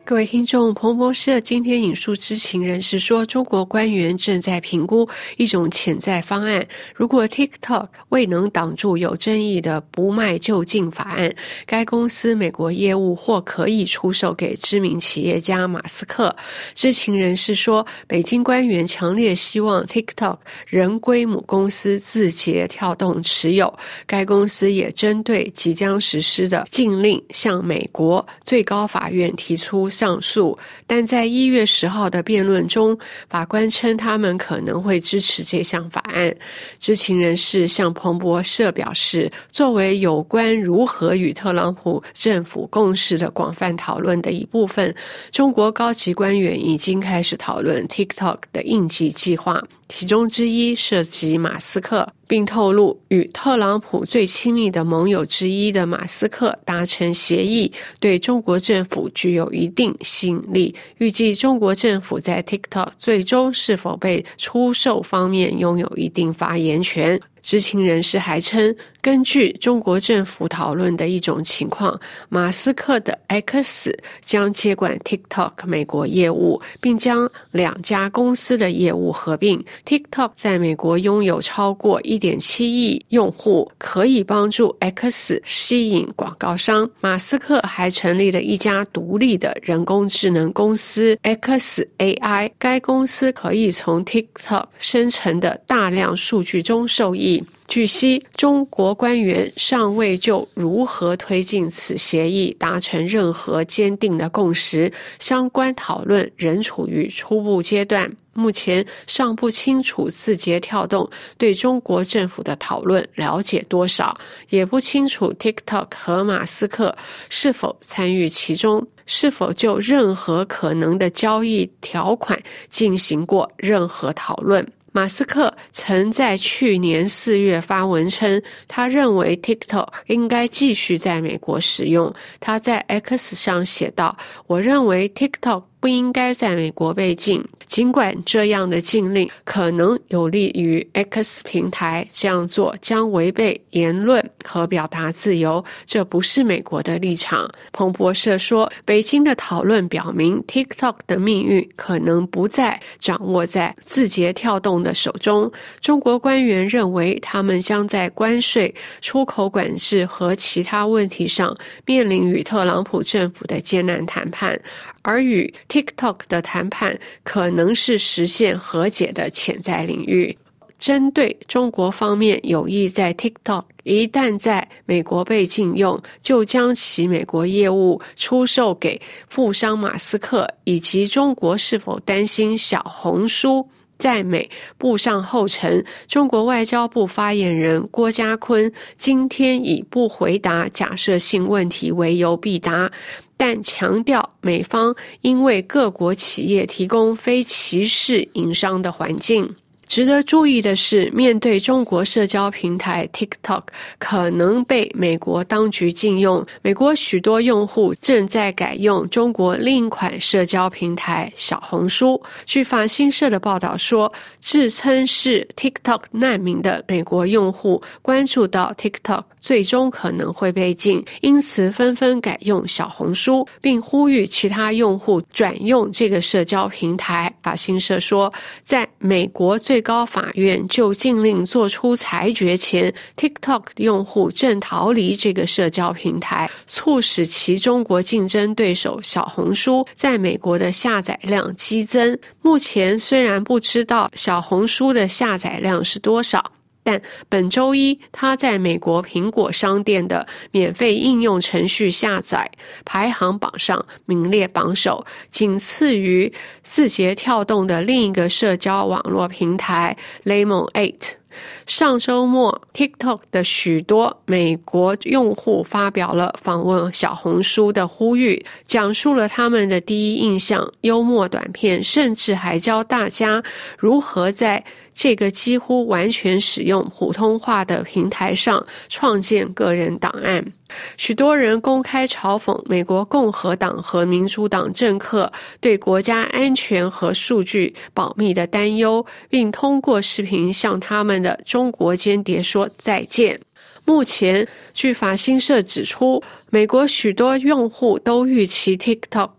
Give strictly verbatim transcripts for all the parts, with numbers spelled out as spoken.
各位听众，彭博社今天引述知情人士说，中国官员正在评估一种潜在方案，如果 TikTok 未能挡住有争议的不卖就禁法案，该公司美国业务或可以出售给知名企业家马斯克。知情人士说，北京官员强烈希望 TikTok 仍归母公司字节跳动持有，该公司也针对即将实施的禁令向美国最高法院提出上诉，但在一月十号的辩论中，法官称他们可能会支持这项法案。知情人士向彭博社表示，作为有关如何与特朗普政府共事的广泛讨论的一部分，中国高级官员已经开始讨论 TikTok 的应急计划，其中之一涉及马斯克，并透露与特朗普最亲密的盟友之一的马斯克达成协议，对中国政府具有一定吸引力。预计中国政府在 TikTok 最终是否被出售方面拥有一定发言权。知情人士还称，根据中国政府讨论的一种情况，马斯克的 X 将接管 TikTok 美国业务，并将两家公司的业务合并。 TikTok 在美国拥有超过 一点七亿用户，可以帮助 X 吸引广告商。马斯克还成立了一家独立的人工智能公司 X A I， 该公司可以从 TikTok 生成的大量数据中受益。据悉，中国官员尚未就如何推进此协议达成任何坚定的共识，相关讨论仍处于初步阶段。目前尚不清楚字节跳动对中国政府的讨论了解多少，也不清楚 TikTok 和马斯克是否参与其中，是否就任何可能的交易条款进行过任何讨论。马斯克曾在去年四月发文称，他认为 TikTok 应该继续在美国使用。他在 X 上写道，我认为 TikTok 不应该在美国被禁，尽管这样的禁令可能有利于 X 平台，这样做将违背言论和表达自由，这不是美国的立场。彭博社说，北京的讨论表明 TikTok 的命运可能不再掌握在字节跳动的手中。中国官员认为，他们将在关税、出口管制和其他问题上面临与特朗普政府的艰难谈判，而与 TikTok 的谈判可能是实现和解的潜在领域。针对中国方面有意在 TikTok 一旦在美国被禁用，就将其美国业务出售给富商马斯克，以及中国是否担心小红书在美步上后尘，中国外交部发言人郭家坤今天以不回答假设性问题为由必答，但强调美方因为各国企业提供非歧视营商的环境。值得注意的是，面对中国社交平台 TikTok 可能被美国当局禁用，美国许多用户正在改用中国另一款社交平台小红书。据法新社的报道说，自称是 TikTok 难民的美国用户关注到 TikTok 最终可能会被禁，因此纷纷改用小红书，并呼吁其他用户转用这个社交平台。法新社说，在美国最高法院就禁令做出裁决前， TikTok 用户正逃离这个社交平台，促使其中国竞争对手小红书在美国的下载量激增。目前虽然不知道小红书的下载量是多少，但本周一，它在美国苹果商店的免费应用程序下载排行榜上名列榜首，仅次于字节跳动的另一个社交网络平台 Lemon 八。上周末 TikTok 的许多美国用户发表了访问小红书的呼吁，讲述了他们的第一印象、幽默短片，甚至还教大家如何在这个几乎完全使用普通话的平台上创建个人档案。许多人公开嘲讽美国共和党和民主党政客对国家安全和数据保密的担忧，并通过视频向他们的中国间谍说再见。目前，据法新社指出，美国许多用户都预期 TikTok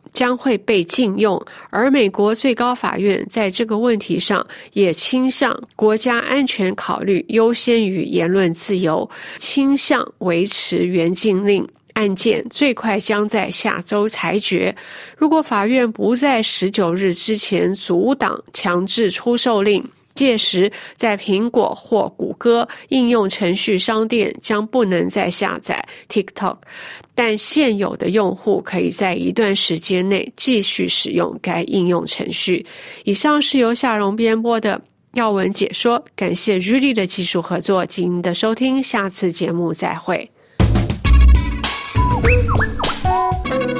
将会被禁用，而美国最高法院在这个问题上也倾向国家安全考虑优先于言论自由，倾向维持原禁令。案件最快将在下周裁决。如果法院不在十九日之前阻挡强制出售令，届时在苹果或谷歌应用程序商店将不能再下载 TikTok， 但现有的用户可以在一段时间内继续使用该应用程序。以上是由夏蓉编播的要闻解说，感谢 Julie 的技术合作及您的收听，下次节目再会。Thank you.